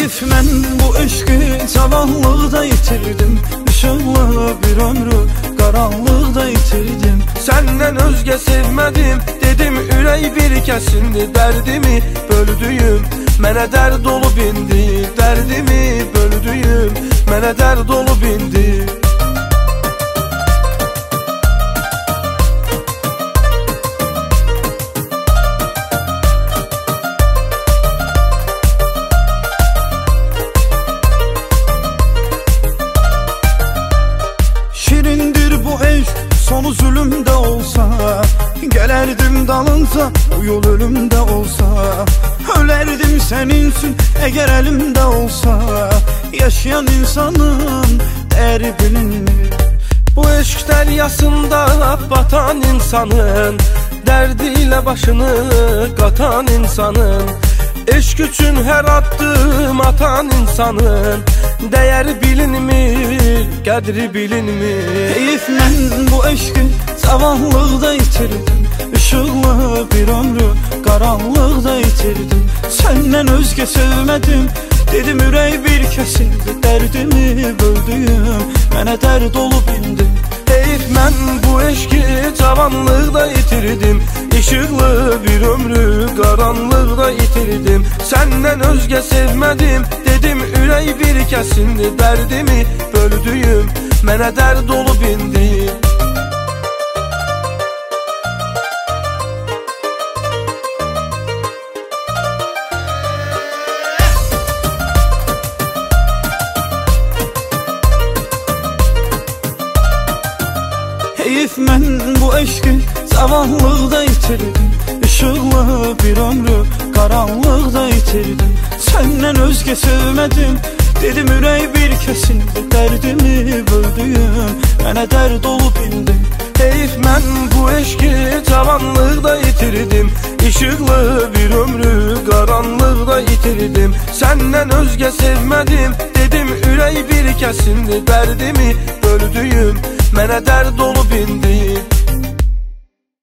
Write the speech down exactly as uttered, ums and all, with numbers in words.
Heyif mən bu eşqi cavanlıqda itirdim. Işıqlı bir ömrü qaranlıqda itirdim. Səndən özgə sevmədim, dedim ürək bir kəsindi. Dərdimi böldüyüm, mənə dərd olub indi. Dərdimi böldüyüm, mənə dərd olub indi. Şirindir bu eşq, sonu zulümdə olsa, gələrdim dalınca, bu yol ölümdə olsa. Ölərdim sənin üçün, əgər əlimdə olsa. Yaşayan insanın dəyəri bilinmir. Bu eşq dəryasında batan insanın, dərdiyle başını qatan insanın, eşq üçün hər addım atan insanın dəyəri bilinmir, qədri bilinmir. Heyif mən bu eşqi cavanlıqda itirdim. Işıqlı bir ömrü qaranlıqda itirdim. Səndən özgə sevmədim, dedim ürək bir kəsildi. Dərdimi böldüyüm, mənə dərd olub indi. Heyif mən bu eşqi cavanlıqda itirdim. Işıqlı bir ömrü qaranlıqda itirdim. Səndən özgə sevmədim, dedim ürək bir kəsindi. Dərdimi böldüyüm, mənə dərd olub indi. Heyif mən bu eşqi cavanlıqda itirdim. Işıqlı bir ömrü qaranlıqda itirdim. Səndən özgə sevmədim, dedim ürək bir kəsildi. Dərdimi böldüyüm, mənə dərd olub indi. Heyif mən bu eşqi cavanlıqda itirdim. Işıqlı bir ömrü qaranlıqda itirdim. Səndən özgə sevmədim, dedim ürək bir kəsindi. Dərdimi böldüyüm, mənə dərd olub indi.